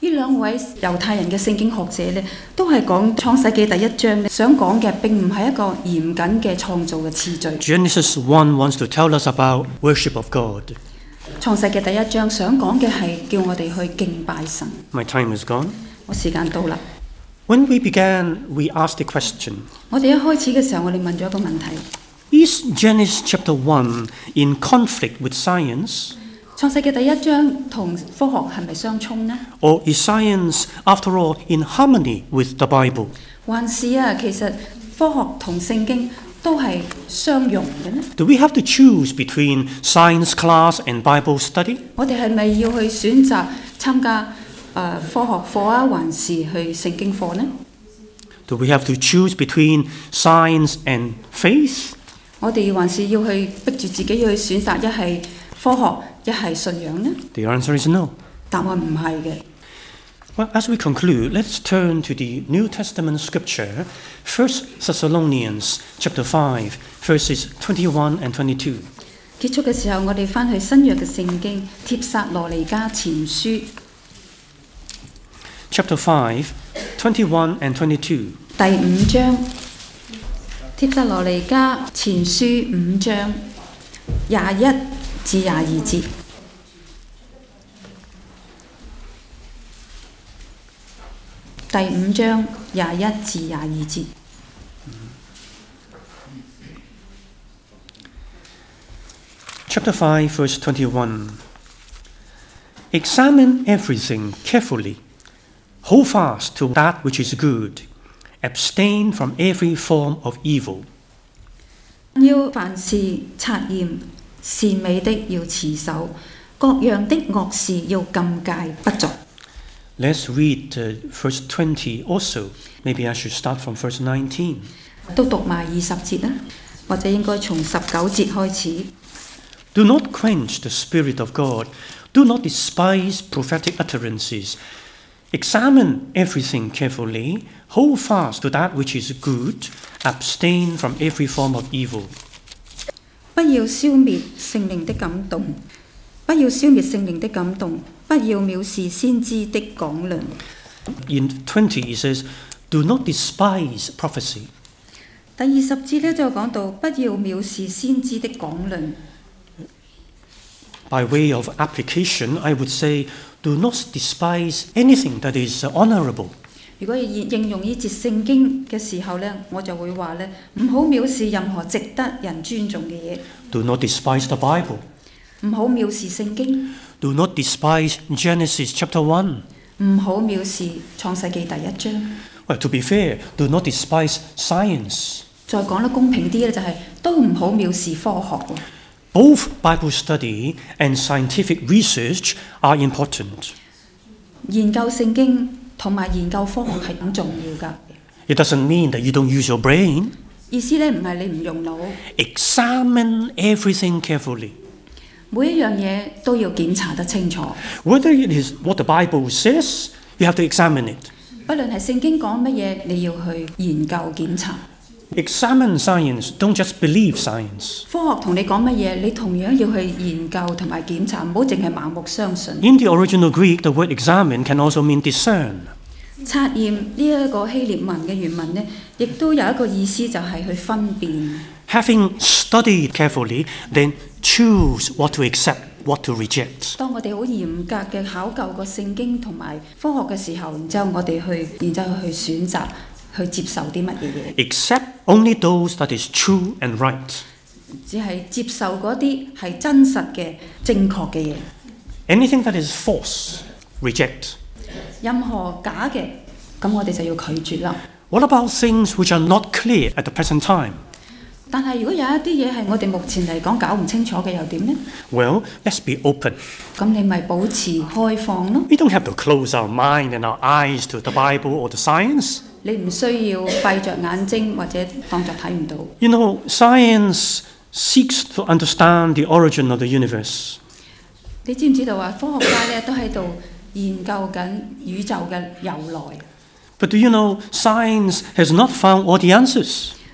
Speaker 2: 呢兩位猶太人嘅聖經學者呢，都係講創世記第一章呢，想講嘅並唔係一個嚴謹嘅創造嘅次序。
Speaker 1: Genesis 1 wants to tell us about worship of God.
Speaker 2: 創世記第一章想講嘅係叫我哋去敬拜神。
Speaker 1: My time is gone.
Speaker 2: 我時間到啦。
Speaker 1: When we began, we asked the question,
Speaker 2: 我哋一開始嘅時候，我哋問咗一個問題。
Speaker 1: is Genesis chapter 1 in conflict with science?
Speaker 2: 創世記第一章同科學係咪相衝呢？
Speaker 1: Or is science, after all, in harmony with the Bible?
Speaker 2: 還是其實科學同聖經都係相容嘅呢？
Speaker 1: Do we have to choose between science class and Bible study?
Speaker 2: 我哋係咪要去選擇參加科學課啊，還是去聖經課呢？
Speaker 1: Do we have to choose between science and faith?
Speaker 2: 我哋還是要去逼住自己要去選擇一係科學，一係信仰呢？
Speaker 1: The answer is no.
Speaker 2: 答案唔係嘅。
Speaker 1: Well, as we conclude, let's turn to the New Testament scripture, 1 Thessalonians chapter 5, verses 21 and 22.
Speaker 2: 結束嘅時候，我哋翻去新約嘅聖經帖撒羅尼迦前書
Speaker 1: Chapter 5, 21 and 22.
Speaker 2: 第5章，帖撒羅尼迦前書5章21至22節。第5章21至22節。
Speaker 1: Chapter 5, verse 21. Examine everything carefully. Hold fast to that which is good. Abstain from every form of evil.
Speaker 2: 要凡事察驗，善美的要持守，各樣的惡事要禁戒不做。
Speaker 1: Let's read verse 20 also. Maybe I should start from verse 19.
Speaker 2: 都讀埋20節啦，或者應該從19節開始。
Speaker 1: Do not quench the Spirit of God. Do not despise prophetic utterances. Examine everything carefully. Hold fast to that which is good. Abstain from every form of evil.
Speaker 2: 不要消滅聖靈的感動，不要消滅聖靈的感動，不要藐視先知的講論。
Speaker 1: In 20 it says, do not despise prophecy.
Speaker 2: 第20節呢就講到，不要藐視先知的講論。
Speaker 1: By way of application, I would say, do not despise anything that is honorable.
Speaker 2: 如果要應用呢節聖經嘅時候呢，我就會話呢，唔好藐視任何值得人尊重嘅嘢，
Speaker 1: Do not despise the Bible.
Speaker 2: 唔好藐視聖經，
Speaker 1: Do not despise Genesis chapter 1.
Speaker 2: 唔好藐視創世記第1章。
Speaker 1: Well, to be fair, do not despise science.
Speaker 2: 再講得公平啲咧，就係都唔好藐視科學喎。
Speaker 1: Both Bible study and scientific research are important.
Speaker 2: 研究聖經同埋研究科學係咁重要㗎。
Speaker 1: It doesn't mean that you don't use your brain.
Speaker 2: 意思咧唔係你唔用腦，
Speaker 1: Examine everything carefully.
Speaker 2: 每一樣嘢都要檢查得清楚。
Speaker 1: Whether it is what the Bible says, you have to examine it.
Speaker 2: 不論係聖經講乜嘢，你要去研究檢查。
Speaker 1: Examine science, don't just believe science.
Speaker 2: 科學同你講乜嘢，你同樣要去研究同埋檢查，唔好淨係盲目相信。
Speaker 1: In the original Greek, the word examine can also mean discern.
Speaker 2: 察驗呢一個希臘文嘅原文呢，亦都有一個意思，就係去分辨。
Speaker 1: Having studied carefully, then choose what to accept, what to reject.
Speaker 2: 當我哋好嚴格嘅考究個聖經同埋科學嘅時候，然之後我哋然之後去選擇去接受啲乜嘢嘢，
Speaker 1: Accept only those that is true and right.
Speaker 2: 只係接受嗰啲係真實嘅、正確嘅嘢。
Speaker 1: Anything that is false, reject.
Speaker 2: 任何假嘅，咁我哋就要拒絕啦。
Speaker 1: What about things which are not clear at the present time?
Speaker 2: 但係如果有一啲嘢係我哋目前嚟講搞唔清楚嘅，又點呢？
Speaker 1: Well, let's be open.
Speaker 2: 咁你咪保持開放咯。
Speaker 1: We don't have to close our mind and our eyes to the Bible or the science.
Speaker 2: 你唔需要閉着眼睛或者當作睇唔到。
Speaker 1: You know, science seeks to understand the origin of the universe.
Speaker 2: 你知唔知道啊？科學家咧都喺度研究緊宇宙嘅由來。
Speaker 1: But do you know, science has not found all the answers.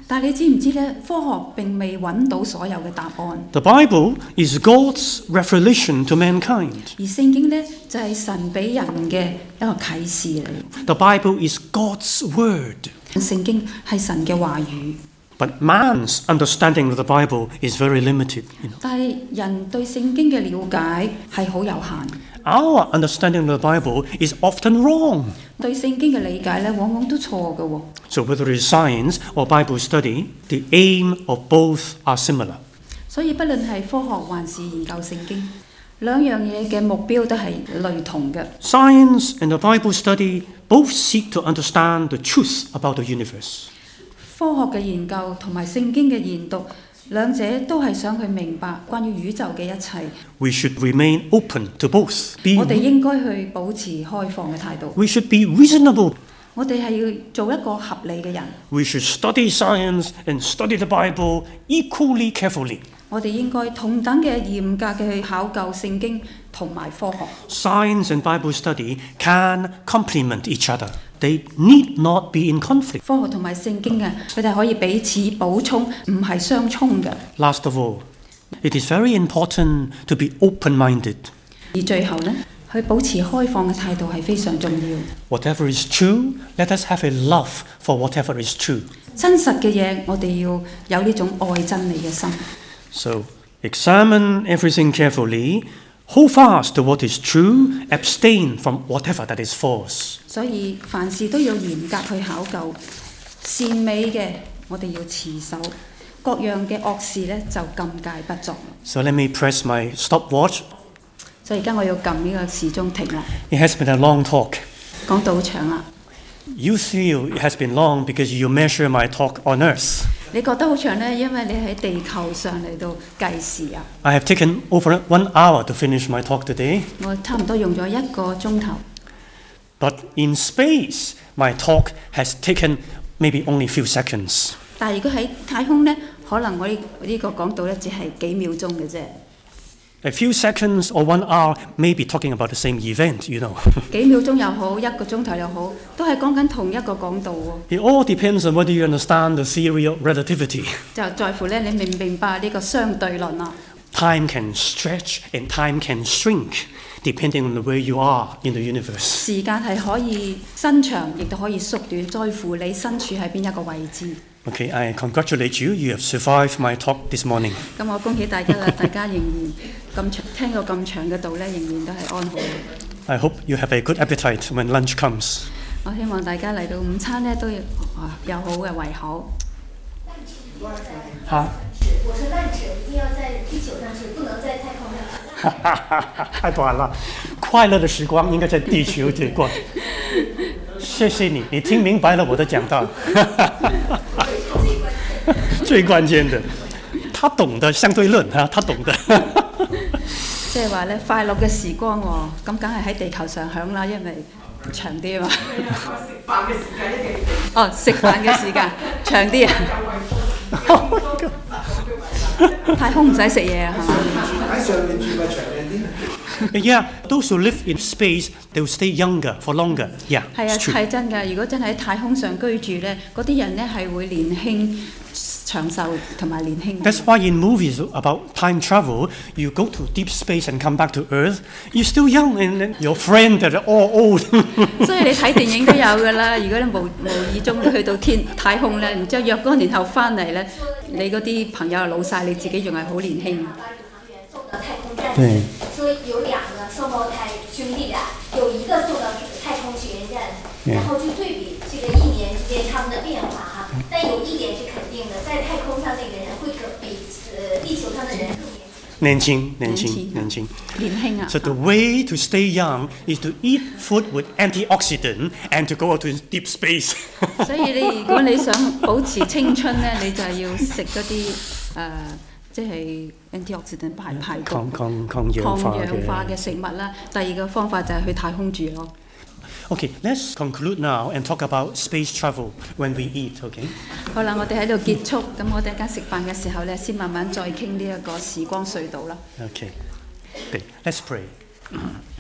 Speaker 2: 但係你知唔知咧？科學並未揾到所有嘅答案，
Speaker 1: The Bible is God's revelation to mankind.
Speaker 2: 而聖經咧就係神俾人嘅一個啟示嚟。
Speaker 1: The Bible is God's word.
Speaker 2: 聖經係神嘅話語，
Speaker 1: But man's understanding of the Bible is very limited.
Speaker 2: 但係人對聖經嘅了解係好有限，
Speaker 1: Our understanding of the Bible is often wrong.
Speaker 2: 對聖經嘅理解咧往往都錯嘅喎。
Speaker 1: So whether it's science or Bible study, the aim of both are similar.
Speaker 2: 所以不論係科學還是研究聖經，兩樣嘢嘅目標都係類同嘅。
Speaker 1: Science and the Bible study both seek to understand the truth about the universe.
Speaker 2: 科學嘅研究同埋聖經嘅研讀，兩者都係想去明白關於宇宙嘅一切。
Speaker 1: We should remain open to both.
Speaker 2: 我哋應該去保持開放嘅態度。
Speaker 1: We should be reasonable.
Speaker 2: 我哋係要做一個合理嘅人。
Speaker 1: We should study science and study the Bible equally carefully.
Speaker 2: 我哋應該同等嘅嚴格嘅去考究聖經同埋科學。
Speaker 1: Science and Bible study can complement each other. They need not be in conflict.
Speaker 2: 科學同埋聖經嘅，佢哋可以彼此補充，唔係相衝嘅。
Speaker 1: Last of all, it is very important to be open-minded.
Speaker 2: 而最後呢，去保持開放嘅態度係非常重要。
Speaker 1: Whatever is true, let us have a love for whatever is true.
Speaker 2: 真實嘅嘢，我哋要有呢種愛真理嘅心。
Speaker 1: So, examine everything carefully, hold fast to what is true, abstain from whatever that is false.
Speaker 2: 所以凡事都要嚴格去考究，善美嘅我哋要持守，各樣嘅惡事呢就禁戒不作。
Speaker 1: So let me press my stopwatch.
Speaker 2: 所以而家我要撳呢個時鐘停啦，
Speaker 1: It has been a long talk.
Speaker 2: 講到好長啦。
Speaker 1: You feel it has been long because you measure my talk on earth.
Speaker 2: 你覺得好長呢？因為你喺地球上嚟到計時啊。
Speaker 1: I have taken over 1 hour to finish my talk today.
Speaker 2: 我差唔多用咗1個鐘頭，
Speaker 1: But in space, my talk has taken maybe only a few seconds.
Speaker 2: 但係如果喺太空呢，可能我呢個講到呢，只係幾秒鐘嘅啫。
Speaker 1: A few seconds or 1 hour may be talking about the same event, you know.
Speaker 2: 幾秒鐘又好，1個鐘頭又好，都係講緊同一個講道喎。
Speaker 1: It all depends on whether you understand the theory of relativity.
Speaker 2: 就在乎咧，你明唔明白呢個相對論啊？
Speaker 1: Time can stretch and time can shrink depending on where you are in the universe.
Speaker 2: 時間係可以伸長，亦都可以縮短，在乎你身處喺邊一個位置。
Speaker 1: Okay, I congratulate you. You have survived my talk this morning.
Speaker 2: 咁我恭喜大家啦！大家仍然咁長聽過咁長嘅道咧，仍然都係安好嘅。
Speaker 1: I hope you have a good appetite when lunch comes.
Speaker 2: 我希望大家嚟到午餐咧都要有好嘅胃口。
Speaker 1: 哈？
Speaker 4: 我说烂扯一定要在地球上吃，不能在太空上吃。
Speaker 1: 太短了，快乐的时光应该在地球里过。谢谢你，你听明白了我的讲道。最關鍵的，他懂得相對論啊，他懂得。
Speaker 2: 即係話咧，快樂嘅時光喎，咁梗係喺地球上享啦，因為長啲啊嘛。哦，食飯嘅時間長啲啊！太空唔使食嘢啊，係嘛？
Speaker 5: 喺上面住咪長靚啲。
Speaker 1: Yeah, those who live in space, they will stay younger for longer. Yeah,
Speaker 2: 係啊，
Speaker 1: it's true.
Speaker 2: 係真㗎。如果真係喺太空上居住咧，嗰啲人咧係會年輕、長壽同埋年輕。
Speaker 1: That's why in movies about time travel, you go to deep space and come back to Earth, you're still young and then your friends are all old.
Speaker 2: 所以你睇電影都有㗎啦。如果你無意中去到太空咧，然之後若干年後翻嚟咧，你嗰啲朋友又老晒，你自己仲係好年輕。
Speaker 4: 送到太空站，
Speaker 1: 對
Speaker 4: 说有2个双胞胎兄弟俩，有一个送到太空学院站，然后就对比这个1年之间他们的变化哈。但有一点是肯定的，在太空上那个人会比地球上的人更
Speaker 1: 年輕，年輕，年輕。
Speaker 2: 年輕啊！
Speaker 1: So the way to stay young is to eat food with antioxidant and to go out to deep space.
Speaker 2: 所以如果你想保持青春咧，你就係要食嗰啲即係 antioxidant 排毒、
Speaker 1: 抗氧化嘅
Speaker 2: 食物啦。第二個方法就係去太空住咯。
Speaker 1: Okay, let's conclude now and talk about space travel when we eat, okay?
Speaker 2: 好啦，我哋喺度結束，咁我哋一間食飯嘅時候咧，先慢慢再傾呢一個時光隧道啦。
Speaker 1: Okay. Okay, let's pray.